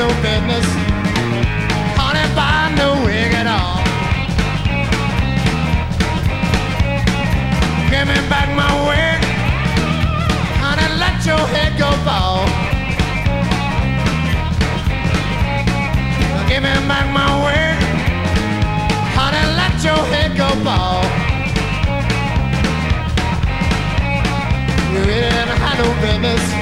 no business, honey, buy no wig at all. Give me back my wig, honey, let your head go bald. Give me back my wig, honey, let your head go bald. You really didn't have no business,